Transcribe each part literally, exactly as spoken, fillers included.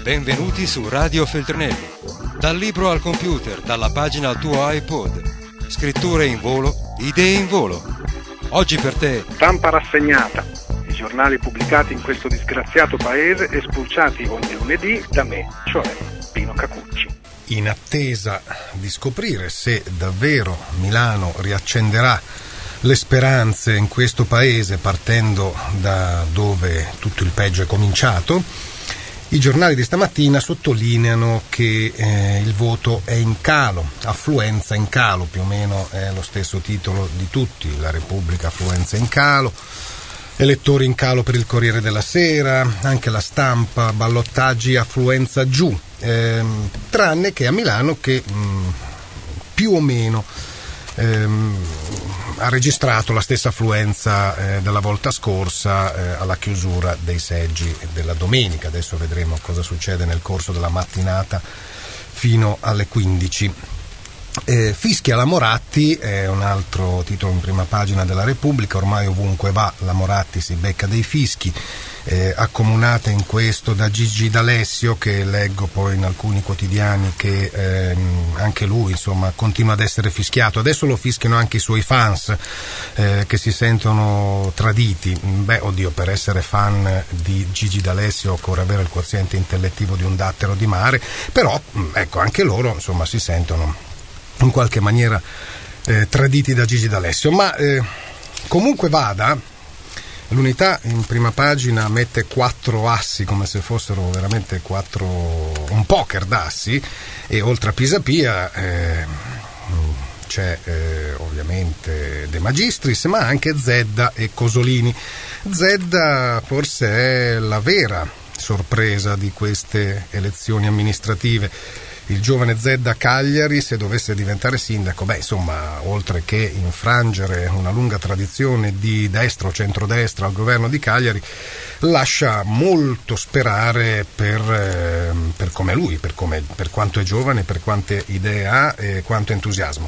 Benvenuti su Radio Feltrinelli. Dal libro al computer, dalla pagina al tuo iPod. Scritture in volo, idee in volo. Oggi per te. Stampa rassegnata. I giornali pubblicati in questo disgraziato paese e spulciati ogni lunedì da me, cioè Pino Cacucci. In attesa di scoprire se davvero Milano riaccenderà le speranze in questo paese partendo da dove tutto il peggio è cominciato, i giornali di stamattina sottolineano che eh, il voto è in calo, affluenza in calo, più o meno è lo stesso titolo di tutti, La Repubblica, affluenza in calo, elettori in calo per il Corriere della Sera, anche La Stampa, ballottaggi, affluenza giù, ehm, tranne che a Milano che mh, più o meno ehm, ha registrato la stessa affluenza eh, della volta scorsa eh, alla chiusura dei seggi della domenica. Adesso vedremo cosa succede nel corso della mattinata fino alle quindici. Eh, fischia la Moratti è un altro titolo in prima pagina della Repubblica. Ormai ovunque va la Moratti si becca dei fischi, eh, accomunata in questo da Gigi D'Alessio, che leggo poi in alcuni quotidiani che ehm, anche lui insomma continua ad essere fischiato. Adesso lo fischiano anche i suoi fans eh, che si sentono traditi. Beh, oddio, per essere fan di Gigi D'Alessio occorre avere il quoziente intellettivo di un dattero di mare, però ecco, anche loro insomma si sentono in qualche maniera eh, traditi da Gigi D'Alessio. Ma eh, comunque vada, l'Unità in prima pagina mette quattro assi come se fossero veramente quattro, un poker d'assi, e oltre a Pisapia eh, c'è eh, ovviamente De Magistris, ma anche Zedda e Cosolini. Zedda forse è la vera sorpresa di queste elezioni amministrative. Il giovane Zedda Cagliari, se dovesse diventare sindaco, beh insomma, oltre che infrangere una lunga tradizione di destra o centrodestra al governo di Cagliari, lascia molto sperare per, eh, per come lui, per, come, per quanto è giovane, per quante idee ha e quanto entusiasmo.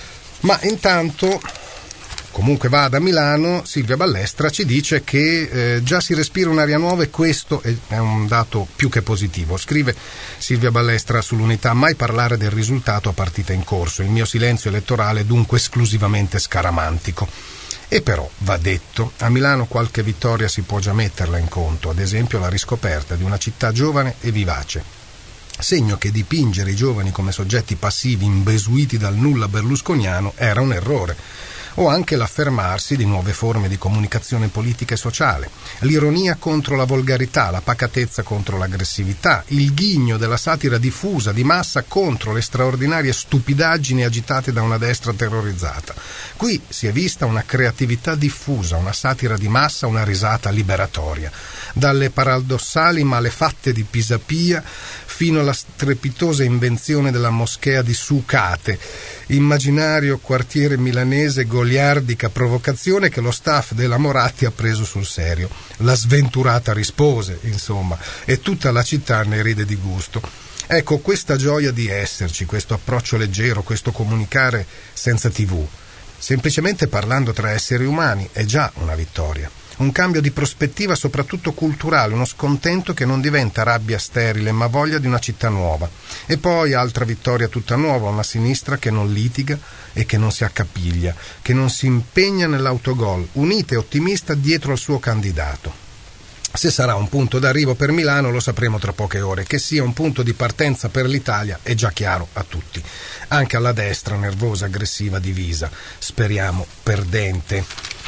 Ma intanto, comunque vada a Milano, Silvia Ballestra ci dice che eh, già si respira un'aria nuova, e questo è, è un dato più che positivo. Scrive Silvia Ballestra sull'Unità: mai parlare del risultato a partita in corso, il mio silenzio elettorale è dunque esclusivamente scaramantico. E però, va detto, a Milano qualche vittoria si può già metterla in conto, ad esempio la riscoperta di una città giovane e vivace. Segno che dipingere i giovani come soggetti passivi imbesuiti dal nulla berlusconiano era un errore. O anche l'affermarsi di nuove forme di comunicazione politica e sociale, l'ironia contro la volgarità, la pacatezza contro l'aggressività, il ghigno della satira diffusa di massa contro le straordinarie stupidaggini agitate da una destra terrorizzata. Qui si è vista una creatività diffusa, una satira di massa, una risata liberatoria. Dalle paradossali malefatte di Pisapia fino alla strepitosa invenzione della moschea di Sucate, immaginario quartiere milanese goliardica provocazione che lo staff della Moratti ha preso sul serio. La sventurata rispose, insomma, e tutta la città ne ride di gusto. Ecco, questa gioia di esserci, questo approccio leggero, questo comunicare senza tivù, semplicemente parlando tra esseri umani, è già una vittoria. Un cambio di prospettiva soprattutto culturale, uno scontento che non diventa rabbia sterile ma voglia di una città nuova. E poi altra vittoria tutta nuova, una sinistra che non litiga e che non si accapiglia, che non si impegna nell'autogol, unita e ottimista dietro al suo candidato. Se sarà un punto d'arrivo per Milano lo sapremo tra poche ore, che sia un punto di partenza per l'Italia è già chiaro a tutti, anche alla destra nervosa, aggressiva, divisa, speriamo perdente.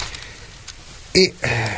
E eh,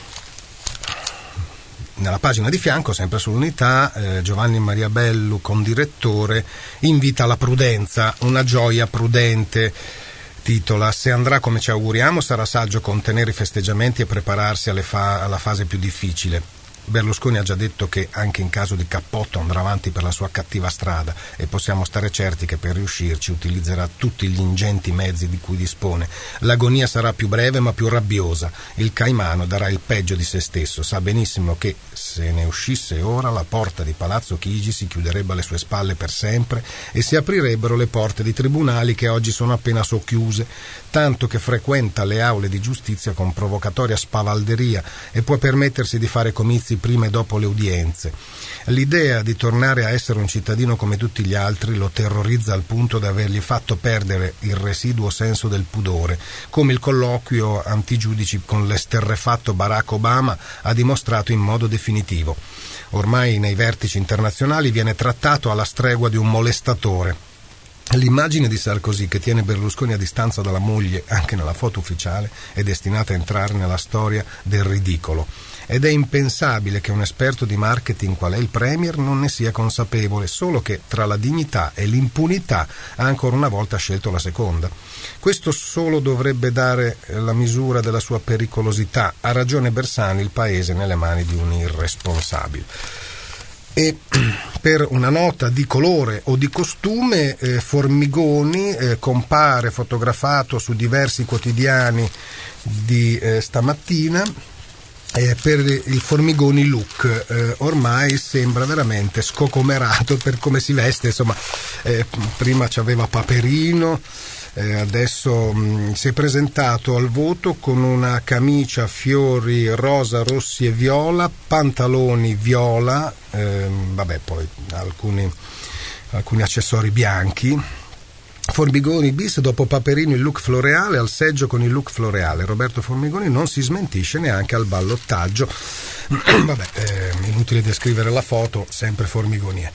nella pagina di fianco, sempre sull'Unità, eh, Giovanni Maria Bellu, condirettore, invita alla prudenza, una gioia prudente. Titola: se andrà come ci auguriamo sarà saggio contenere i festeggiamenti e prepararsi alle fa- alla fase più difficile. Berlusconi ha già detto che anche in caso di cappotto andrà avanti per la sua cattiva strada, e possiamo stare certi che per riuscirci utilizzerà tutti gli ingenti mezzi di cui dispone. L'agonia sarà più breve ma più rabbiosa. Il Caimano darà il peggio di se stesso. Sa benissimo che se ne uscisse ora la porta di Palazzo Chigi si chiuderebbe alle sue spalle per sempre e si aprirebbero le porte di tribunali che oggi sono appena socchiuse, tanto che frequenta le aule di giustizia con provocatoria spavalderia e può permettersi di fare comizi prima e dopo le udienze. L'idea di tornare a essere un cittadino come tutti gli altri lo terrorizza al punto da avergli fatto perdere il residuo senso del pudore, come il colloquio antigiudici con l'esterrefatto Barack Obama ha dimostrato in modo definitivo. Ormai nei vertici internazionali viene trattato alla stregua di un molestatore. L'immagine di Sarkozy che tiene Berlusconi a distanza dalla moglie anche nella foto ufficiale è destinata a entrare nella storia del ridicolo. Ed è impensabile che un esperto di marketing qual è il Premier non ne sia consapevole, solo che tra la dignità e l'impunità ha ancora una volta scelto la seconda. Questo solo dovrebbe dare la misura della sua pericolosità. Ha ragione Bersani, il paese nelle mani di un irresponsabile. E per una nota di colore o di costume, eh, Formigoni eh, compare fotografato su diversi quotidiani di eh, stamattina. Eh, per il Formigoni look, eh, ormai sembra veramente scocomerato per come si veste, insomma, eh, prima c'aveva Paperino, eh, adesso mh, si è presentato al voto con una camicia a fiori rosa, rossi e viola, pantaloni viola, eh, vabbè poi alcuni, alcuni accessori bianchi. Formigoni bis, dopo Paperino il look floreale, al seggio con il look floreale. Roberto Formigoni non si smentisce neanche al ballottaggio. Vabbè, è inutile descrivere la foto, sempre Formigoni.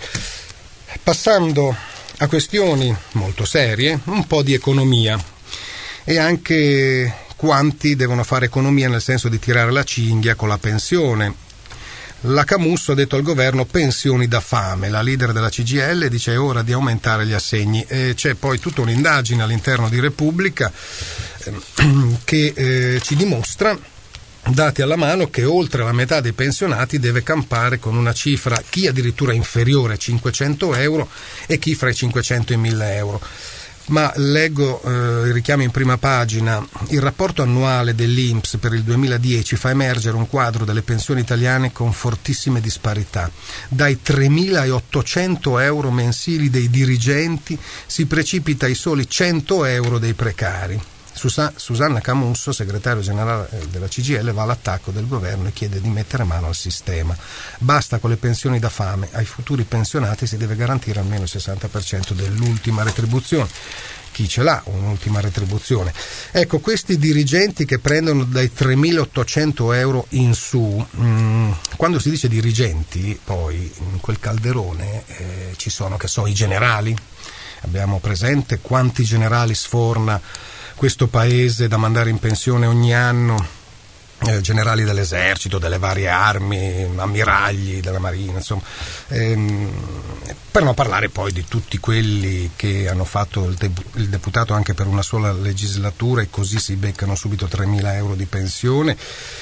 Passando a questioni molto serie, un po' di economia e anche quanti devono fare economia nel senso di tirare la cinghia con la pensione. La Camusso ha detto al governo pensioni da fame, la leader della C G I L dice è ora di aumentare gli assegni. E c'è poi tutta un'indagine all'interno di Repubblica eh, che eh, ci dimostra, dati alla mano, che oltre la metà dei pensionati deve campare con una cifra, chi addirittura inferiore a cinquecento euro e chi fra i cinquecento e i mille euro. Ma leggo eh, il richiamo in prima pagina. Il rapporto annuale dell'I N P S per il duemiladieci fa emergere un quadro delle pensioni italiane con fortissime disparità. Dai tremilaottocento euro mensili dei dirigenti si precipita ai soli cento euro dei precari. Susa- Susanna Camusso, segretario generale della C G I L, va all'attacco del governo e chiede di mettere mano al sistema. Basta con le pensioni da fame, ai futuri pensionati si deve garantire almeno il sessanta per cento dell'ultima retribuzione. Chi ce l'ha un'ultima retribuzione? Ecco, questi dirigenti che prendono dai tremilaottocento euro in su, mh, quando si dice dirigenti, poi in quel calderone eh, ci sono, che so, i generali. Abbiamo presente quanti generali sforna questo paese da mandare in pensione ogni anno, eh, generali dell'esercito, delle varie armi, ammiragli della marina, insomma, ehm, per non parlare poi di tutti quelli che hanno fatto il, de- il deputato anche per una sola legislatura e così si beccano subito tremila euro di pensione.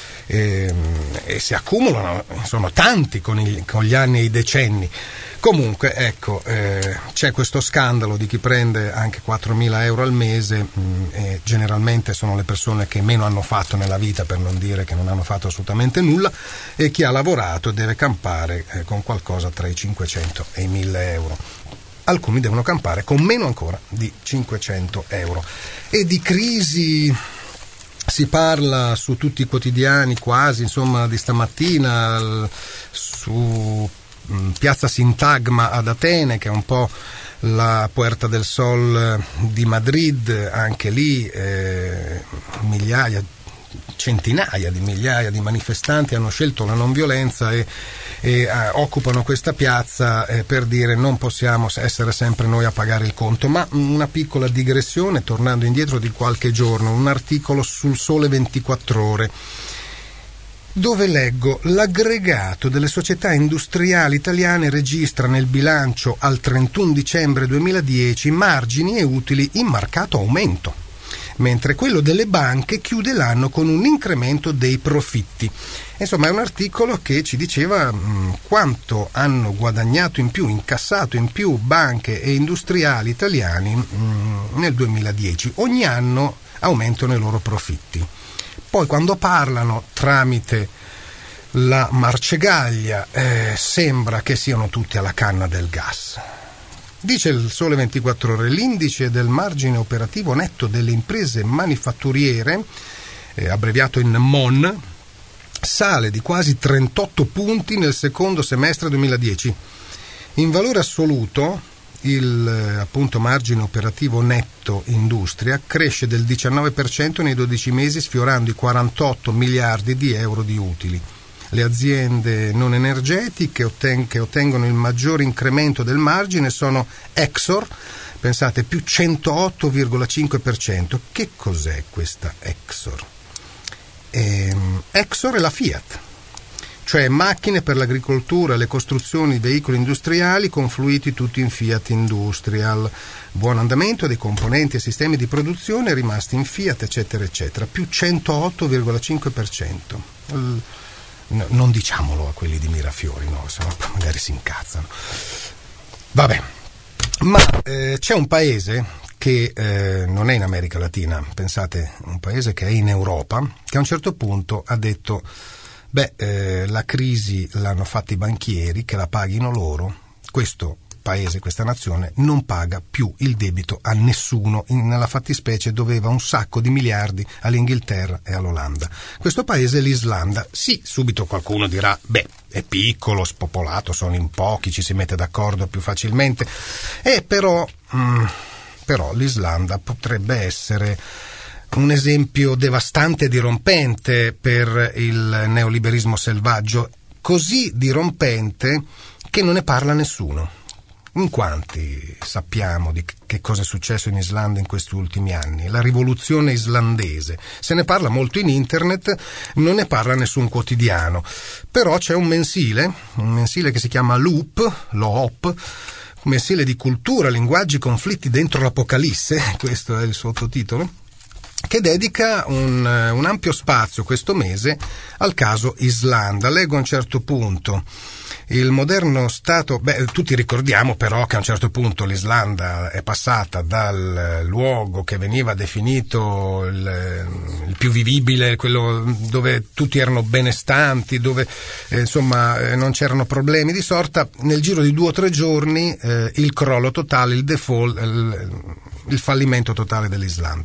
E, e si accumulano, insomma, tanti con, il, con gli anni e i decenni. Comunque, ecco, eh, c'è questo scandalo di chi prende anche quattromila euro al mese, mh, e generalmente sono le persone che meno hanno fatto nella vita, per non dire che non hanno fatto assolutamente nulla, e chi ha lavorato deve campare eh, con qualcosa tra i cinquecento e i mille euro. Alcuni devono campare con meno ancora di cinquecento euro. E di crisi si parla su tutti i quotidiani quasi, insomma, di stamattina, su Piazza Sintagma ad Atene, che è un po' la Puerta del Sol di Madrid, anche lì eh, migliaia, centinaia di migliaia di manifestanti hanno scelto la non violenza e, e eh, occupano questa piazza eh, per dire non possiamo essere sempre noi a pagare il conto. Ma una piccola digressione, tornando indietro di qualche giorno, un articolo sul Sole ventiquattro Ore, dove leggo: l'aggregato delle società industriali italiane registra nel bilancio al trentuno dicembre duemiladieci margini e utili in marcato aumento, mentre quello delle banche chiude l'anno con un incremento dei profitti. Insomma, è un articolo che ci diceva mh, quanto hanno guadagnato in più, incassato in più banche e industriali italiani mh, nel duemiladieci. Ogni anno aumentano i loro profitti. Poi quando parlano tramite la Marcegaglia eh, sembra che siano tutti alla canna del gas. Dice il Sole ventiquattro Ore, l'indice del margine operativo netto delle imprese manifatturiere, eh, abbreviato in M O N, sale di quasi trentotto punti nel secondo semestre duemiladieci. In valore assoluto il appunto margine operativo netto industria cresce del diciannove per cento nei dodici mesi, sfiorando i quarantotto miliardi di euro di utili. Le aziende non energetiche otten- che ottengono il maggiore incremento del margine sono Exor, pensate, più centootto virgola cinque per cento. Che cos'è questa Exor? Ehm, Exor è la Fiat, cioè macchine per l'agricoltura, le costruzioni, i veicoli industriali confluiti tutti in Fiat Industrial, buon andamento dei componenti e sistemi di produzione rimasti in Fiat, eccetera eccetera, più centootto virgola cinque per cento. No, non diciamolo a quelli di Mirafiori, no, se no magari si incazzano. Vabbè, ma eh, c'è un paese che eh, non è in America Latina, pensate, un paese che è in Europa, che a un certo punto ha detto: beh, eh, la crisi l'hanno fatta i banchieri, che la paghino loro. Questo paese, questa nazione, non paga più il debito a nessuno. In, nella fattispecie doveva un sacco di miliardi all'Inghilterra e all'Olanda. Questo paese è l'Islanda. Sì, subito qualcuno dirà: beh, è piccolo, spopolato, sono in pochi, ci si mette d'accordo più facilmente. Eh, però, mh, però l'Islanda potrebbe essere un esempio devastante e dirompente per il neoliberismo selvaggio, così dirompente che non ne parla nessuno. In quanti sappiamo di che cosa è successo in Islanda in questi ultimi anni? La rivoluzione islandese. Se ne parla molto in internet, non ne parla nessun quotidiano. Però c'è un mensile, un mensile che si chiama Loop, Loop, un mensile di cultura, linguaggi, conflitti dentro l'Apocalisse, questo è il sottotitolo, che dedica un, un ampio spazio questo mese al caso Islanda. Leggo a un certo punto: il moderno Stato, beh, tutti ricordiamo però che a un certo punto l'Islanda è passata dal luogo che veniva definito il, il più vivibile, quello dove tutti erano benestanti, dove eh, insomma eh, non c'erano problemi di sorta, nel giro di due o tre giorni eh, il crollo totale, il default, il, il fallimento totale dell'Islanda.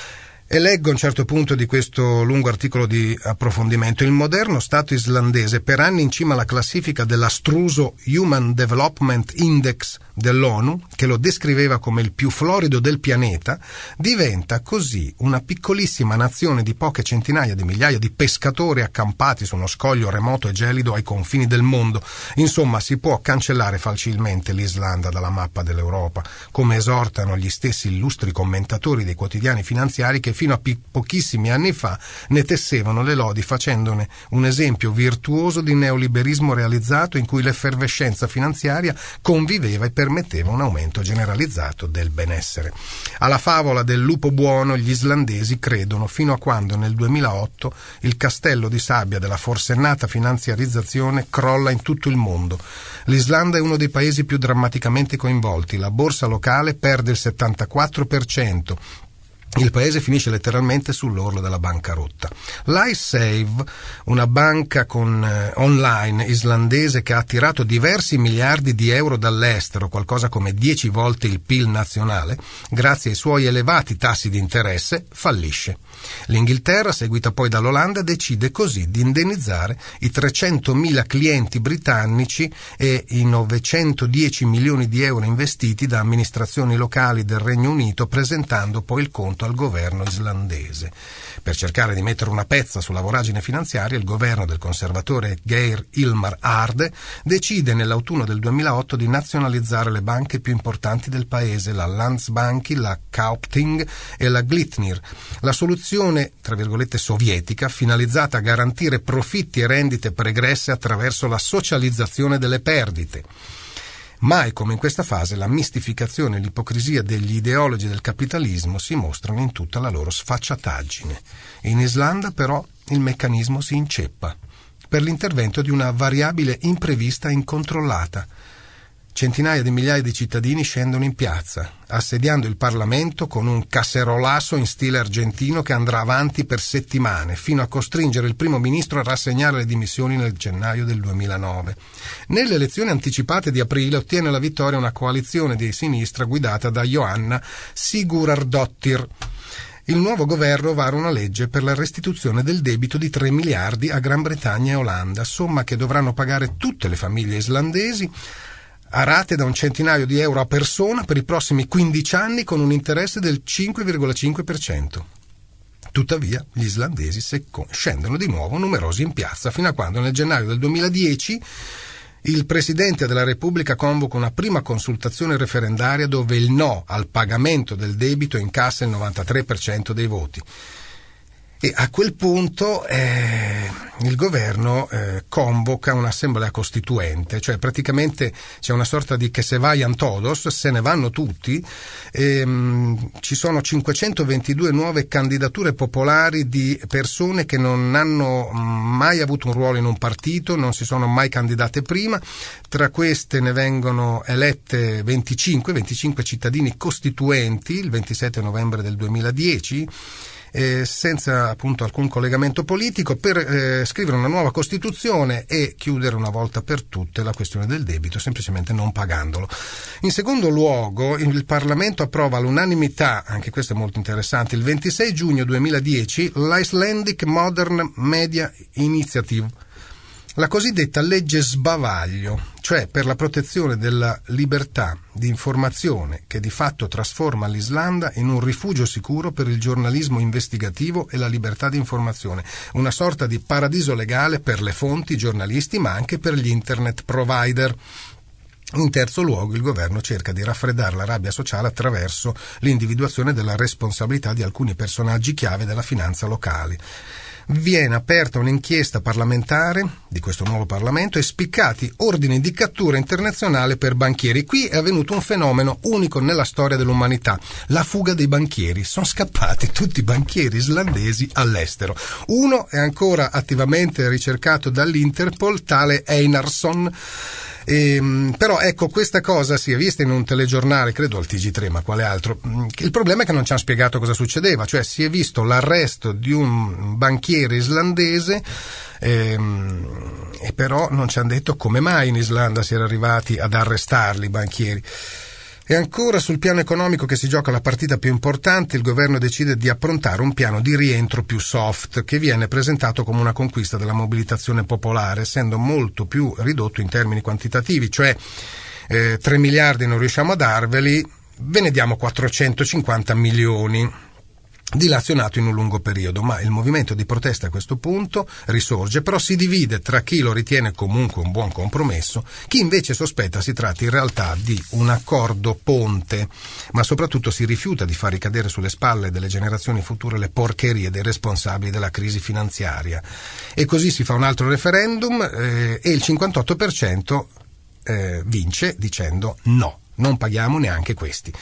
E leggo a un certo punto di questo lungo articolo di approfondimento: il moderno Stato islandese, per anni in cima alla classifica dell'astruso Human Development Index dell'ONU, che lo descriveva come il più florido del pianeta, diventa così una piccolissima nazione di poche centinaia di migliaia di pescatori accampati su uno scoglio remoto e gelido ai confini del mondo. Insomma, si può cancellare facilmente l'Islanda dalla mappa dell'Europa, come esortano gli stessi illustri commentatori dei quotidiani finanziari che fino a pi- pochissimi anni fa ne tessevano le lodi, facendone un esempio virtuoso di neoliberismo realizzato, in cui l'effervescenza finanziaria conviveva e permetteva un aumento generalizzato del benessere. Alla favola del lupo buono gli islandesi credono, fino a quando nel duemilaotto il castello di sabbia della forsennata finanziarizzazione crolla in tutto il mondo. L'Islanda è uno dei paesi più drammaticamente coinvolti. La borsa locale perde il settantaquattro per cento. Il paese finisce letteralmente sull'orlo della bancarotta. LifeSave, una banca con, eh, online islandese che ha attirato diversi miliardi di euro dall'estero, qualcosa come dieci volte il P I L nazionale, grazie ai suoi elevati tassi di interesse, fallisce. L'Inghilterra, seguita poi dall'Olanda, decide così di indennizzare i trecentomila clienti britannici e i novecentodieci milioni di euro investiti da amministrazioni locali del Regno Unito, presentando poi il conto al governo islandese. Per cercare di mettere una pezza sulla voragine finanziaria, il governo del conservatore Geir Hilmar Haarde decide nell'autunno del duemilaotto di nazionalizzare le banche più importanti del paese, la Landsbanki, la Kaupthing e la Glitnir. La soluzione, tra virgolette, sovietica, finalizzata a garantire profitti e rendite pregresse attraverso la socializzazione delle perdite. Mai come in questa fase la mistificazione e l'ipocrisia degli ideologi del capitalismo si mostrano in tutta la loro sfacciataggine. In Islanda però il meccanismo si inceppa per l'intervento di una variabile imprevista e incontrollata. Centinaia di migliaia di cittadini scendono in piazza, assediando il Parlamento con un casserolasso in stile argentino che andrà avanti per settimane, fino a costringere il primo ministro a rassegnare le dimissioni nel gennaio del duemilanove. Nelle elezioni anticipate di aprile ottiene la vittoria una coalizione di sinistra guidata da Johanna Sigurðardóttir. il nuovo governo vara una legge per la restituzione del debito di tre miliardi a Gran Bretagna e Olanda, somma che dovranno pagare tutte le famiglie islandesi a rate da un centinaio di euro a persona per i prossimi quindici anni con un interesse del cinque virgola cinque per cento. Tuttavia gli islandesi secco, scendono di nuovo numerosi in piazza, fino a quando nel gennaio del duemiladieci il Presidente della Repubblica convoca una prima consultazione referendaria dove il no al pagamento del debito incassa il novantatré per cento dei voti. E a quel punto eh, il governo eh, convoca un'assemblea costituente, cioè praticamente c'è una sorta di che se vayan todos, se ne vanno tutti, e, mh, ci sono cinquecentoventidue nuove candidature popolari di persone che non hanno mai avuto un ruolo in un partito, non si sono mai candidate prima, tra queste ne vengono elette venticinque, venticinque cittadini costituenti il ventisette novembre del duemiladieci, Eh, senza appunto alcun collegamento politico, per eh, scrivere una nuova Costituzione e chiudere una volta per tutte la questione del debito, semplicemente non pagandolo. In secondo luogo, il Parlamento approva all'unanimità, anche questo è molto interessante, il ventisei giugno duemiladieci l'Icelandic Modern Media Initiative, la cosiddetta legge sbavaglio, cioè per la protezione della libertà di informazione che di fatto trasforma l'Islanda in un rifugio sicuro per il giornalismo investigativo e la libertà di informazione, una sorta di paradiso legale per le fonti, i giornalisti, ma anche per gli internet provider. In terzo luogo, il governo cerca di raffreddare la rabbia sociale attraverso l'individuazione della responsabilità di alcuni personaggi chiave della finanza locale. Viene aperta un'inchiesta parlamentare di questo nuovo Parlamento e spiccati ordini di cattura internazionale per banchieri. Qui è avvenuto un fenomeno unico nella storia dell'umanità, la fuga dei banchieri. Sono scappati tutti i banchieri islandesi all'estero. Uno è ancora attivamente ricercato dall'Interpol, tale Einarsson. Ehm, però ecco, questa cosa si è vista in un telegiornale, credo al T G tre, ma quale altro. Il problema è che non ci hanno spiegato cosa succedeva, cioè si è visto l'arresto di un banchiere islandese ehm, e però non ci hanno detto come mai in Islanda si era arrivati ad arrestarli i banchieri. E ancora sul piano economico che si gioca la partita più importante, il governo decide di approntare un piano di rientro più soft che viene presentato come una conquista della mobilitazione popolare, essendo molto più ridotto in termini quantitativi, cioè eh, tre miliardi non riusciamo a darveli, ve ne diamo quattrocentocinquanta milioni. Dilazionato in un lungo periodo, ma il movimento di protesta a questo punto risorge, però si divide tra chi lo ritiene comunque un buon compromesso, chi invece sospetta si tratti in realtà di un accordo ponte, ma soprattutto si rifiuta di far ricadere sulle spalle delle generazioni future le porcherie dei responsabili della crisi finanziaria. E così si fa un altro referendum eh, e il cinquantotto per cento eh, vince dicendo no, non paghiamo neanche questi.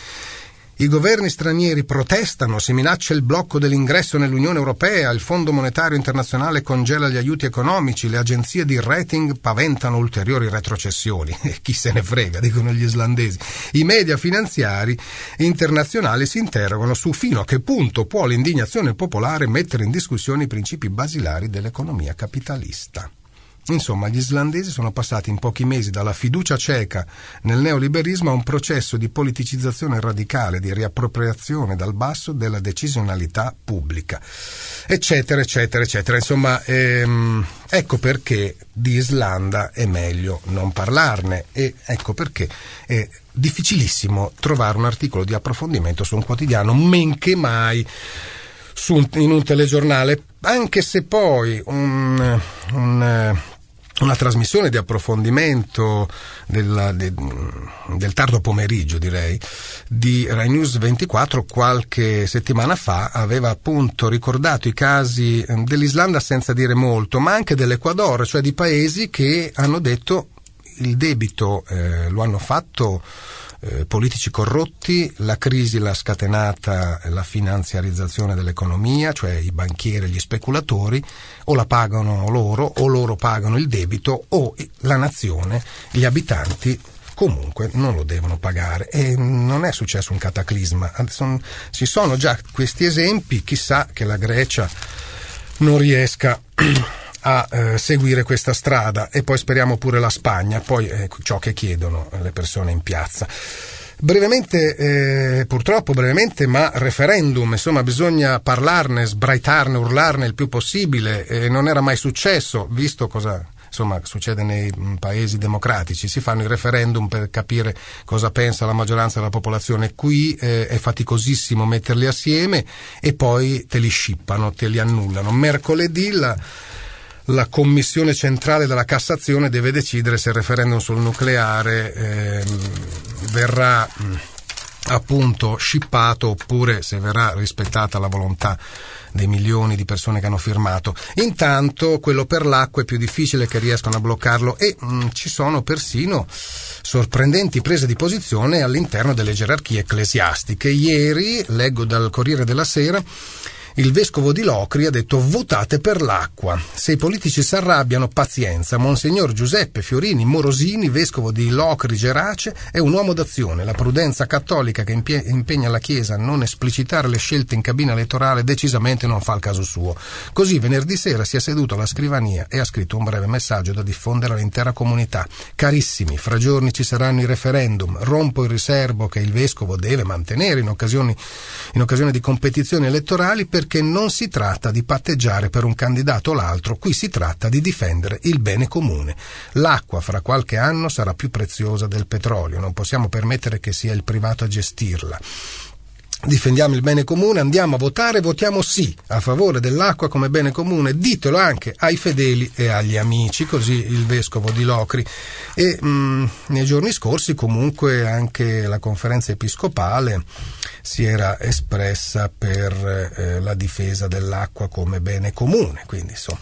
I governi stranieri protestano, si minaccia il blocco dell'ingresso nell'Unione Europea, il Fondo Monetario Internazionale congela gli aiuti economici, le agenzie di rating paventano ulteriori retrocessioni. Chi se ne frega, dicono gli islandesi. I media finanziari internazionali si interrogano su fino a che punto può l'indignazione popolare mettere in discussione i principi basilari dell'economia capitalista. Insomma, gli islandesi sono passati in pochi mesi dalla fiducia cieca nel neoliberismo a un processo di politicizzazione radicale, di riappropriazione dal basso della decisionalità pubblica, eccetera, eccetera, eccetera. Insomma, ehm, ecco perché di Islanda è meglio non parlarne e ecco perché è difficilissimo trovare un articolo di approfondimento su un quotidiano, men che mai su un, in un telegiornale, anche se poi un... un una trasmissione di approfondimento della, de, del tardo pomeriggio, direi, di Rai News ventiquattro qualche settimana fa aveva appunto ricordato i casi dell'Islanda senza dire molto, ma anche dell'Ecuador, cioè di paesi che hanno detto il debito eh, lo hanno fatto Eh, politici corrotti, la crisi l'ha scatenata la finanziarizzazione dell'economia, cioè i banchieri e gli speculatori, o la pagano loro o loro pagano il debito o la nazione, gli abitanti comunque non lo devono pagare. E non è successo un cataclisma, Son, ci sono già questi esempi, chissà che la Grecia non riesca a eh, seguire questa strada, e poi speriamo pure la Spagna, poi eh, ciò che chiedono le persone in piazza. Brevemente, eh, purtroppo brevemente, ma referendum, insomma bisogna parlarne, sbraitarne, urlarne il più possibile, eh, non era mai successo, visto cosa insomma succede nei paesi democratici, si fanno i referendum per capire cosa pensa la maggioranza della popolazione. Qui eh, è faticosissimo metterli assieme e poi te li scippano, te li annullano. Mercoledì la La Commissione centrale della Cassazione deve decidere se il referendum sul nucleare eh, verrà mh, appunto scippato oppure se verrà rispettata la volontà dei milioni di persone che hanno firmato. Intanto quello per l'acqua è più difficile che riescano a bloccarlo e mh, ci sono persino sorprendenti prese di posizione all'interno delle gerarchie ecclesiastiche. Ieri, leggo dal Corriere della Sera, il vescovo di Locri ha detto: votate per l'acqua. Se i politici si arrabbiano, pazienza. Monsignor Giuseppe Fiorini Morosini, vescovo di Locri Gerace, è un uomo d'azione. La prudenza cattolica che impie- impegna la Chiesa a non esplicitare le scelte in cabina elettorale decisamente non fa il caso suo. Così venerdì sera si è seduto alla scrivania e ha scritto un breve messaggio da diffondere all'intera comunità. Carissimi, fra giorni ci saranno i referendum. Rompo il riservo che il vescovo deve mantenere in occasioni, in occasione di competizioni elettorali, perché che non si tratta di patteggiare per un candidato o l'altro, qui si tratta di difendere il bene comune. L'acqua fra qualche anno sarà più preziosa del petrolio, non possiamo permettere che sia il privato a gestirla. Difendiamo il bene comune, andiamo a votare, votiamo sì a favore dell'acqua come bene comune, ditelo anche ai fedeli e agli amici, così il vescovo di Locri. E mh, nei giorni scorsi comunque anche la conferenza episcopale si era espressa per eh, la difesa dell'acqua come bene comune, quindi insomma.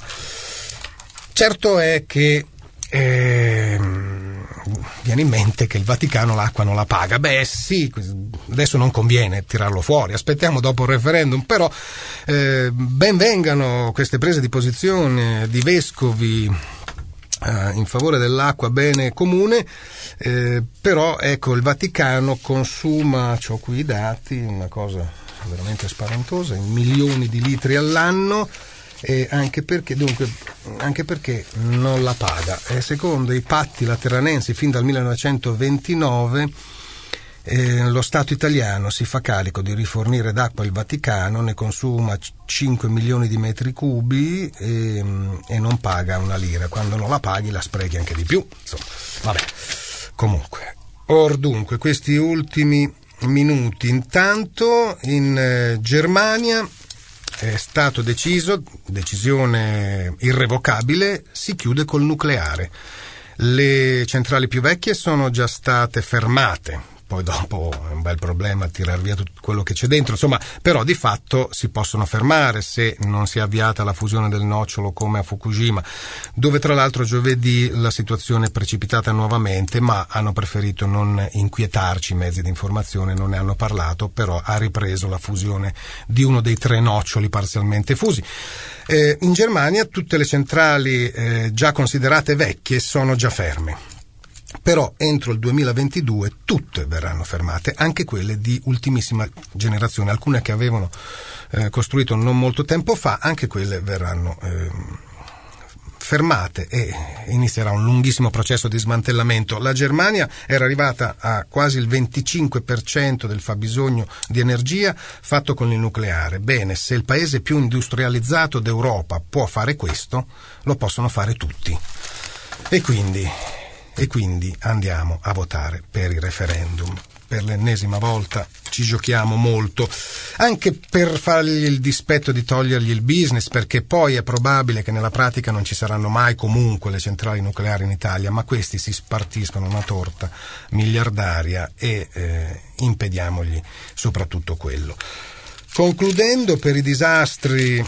Certo è che eh, viene in mente che il Vaticano l'acqua non la paga. Beh sì, adesso non conviene tirarlo fuori, aspettiamo dopo il referendum, però eh, ben vengano queste prese di posizione di vescovi eh, in favore dell'acqua bene comune, eh, però ecco il Vaticano consuma, c'ho qui i dati, una cosa veramente spaventosa, in milioni di litri all'anno. E anche perché dunque anche perché non la paga. E secondo i patti lateranensi fin dal millenovecentoventinove eh, lo Stato italiano si fa carico di rifornire d'acqua il Vaticano, ne consuma cinque milioni di metri cubi e, e non paga una lira. Quando non la paghi la sprechi anche di più, insomma, vabbè. Comunque, or dunque questi ultimi minuti, intanto in eh, Germania è stato deciso, decisione irrevocabile, si chiude col nucleare. Le centrali più vecchie sono già state fermate, poi dopo è un bel problema tirar via tutto quello che c'è dentro, insomma, però di fatto si possono fermare se non si è avviata la fusione del nocciolo come a Fukushima, dove tra l'altro giovedì la situazione è precipitata nuovamente, ma hanno preferito non inquietarci, i mezzi di informazione non ne hanno parlato, però ha ripreso la fusione di uno dei tre noccioli parzialmente fusi. Eh, in Germania tutte le centrali eh, già considerate vecchie sono già ferme. Però entro il duemilaventidue tutte verranno fermate, anche quelle di ultimissima generazione, alcune che avevano eh, costruito non molto tempo fa, anche quelle verranno eh, fermate e inizierà un lunghissimo processo di smantellamento. La Germania era arrivata a quasi il venticinque per cento del fabbisogno di energia fatto con il nucleare. Bene, se il paese più industrializzato d'Europa può fare questo, lo possono fare tutti. E quindi E quindi andiamo a votare per il referendum. Per l'ennesima volta ci giochiamo molto, anche per fargli il dispetto di togliergli il business, perché poi è probabile che nella pratica non ci saranno mai comunque le centrali nucleari in Italia, ma questi si spartiscono una torta miliardaria e eh, impediamogli soprattutto quello. Concludendo, per i disastri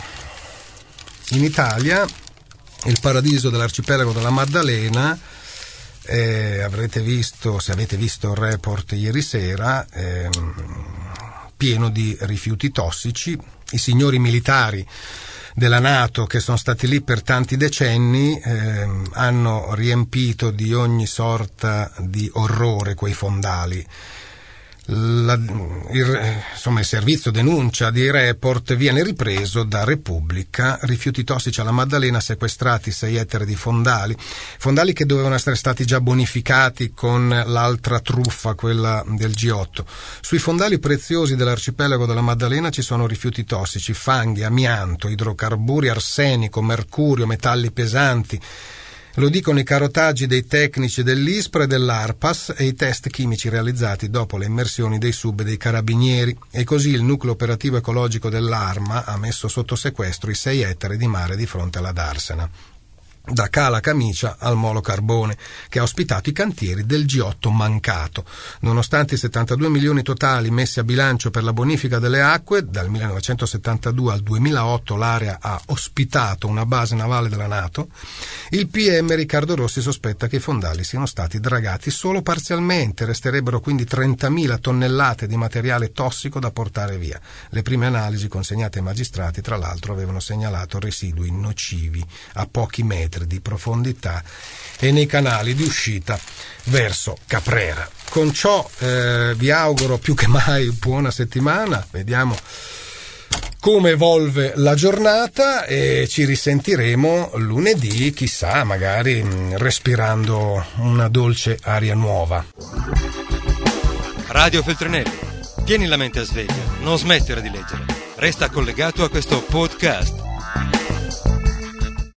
in Italia, il paradiso dell'arcipelago della Maddalena, Eh, avrete visto, se avete visto il report ieri sera, ehm, pieno di rifiuti tossici. I signori militari della NATO che sono stati lì per tanti decenni ehm, hanno riempito di ogni sorta di orrore quei fondali. La, il, insomma, il servizio denuncia di Report viene ripreso da Repubblica. Rifiuti tossici alla Maddalena, sequestrati sei ettari di fondali, fondali che dovevano essere stati già bonificati con l'altra truffa, quella del G otto. Sui fondali preziosi dell'arcipelago della Maddalena ci sono rifiuti tossici, fanghi, amianto, idrocarburi, arsenico, mercurio, metalli pesanti. Lo dicono i carotaggi dei tecnici dell'ISPRA e dell'ARPAS e i test chimici realizzati dopo le immersioni dei sub e dei carabinieri, e così il nucleo operativo ecologico dell'Arma ha messo sotto sequestro i sei ettari di mare di fronte alla Darsena, da Cala Camicia al Molo Carbone, che ha ospitato i cantieri del G otto mancato. Nonostante i settantadue milioni totali messi a bilancio per la bonifica delle acque, dal millenovecentosettantadue al duemilaotto l'area ha ospitato una base navale della NATO, il P M Riccardo Rossi sospetta che i fondali siano stati dragati solo parzialmente, resterebbero quindi trentamila tonnellate di materiale tossico da portare via. Le prime analisi consegnate ai magistrati, tra l'altro, avevano segnalato residui nocivi a pochi metri di profondità e nei canali di uscita verso Caprera. Con ciò eh, vi auguro più che mai buona settimana, vediamo come evolve la giornata e ci risentiremo lunedì, chissà, magari mh, respirando una dolce aria nuova. Radio Feltrinelli, tieni la mente a sveglia, non smettere di leggere, resta collegato a questo podcast.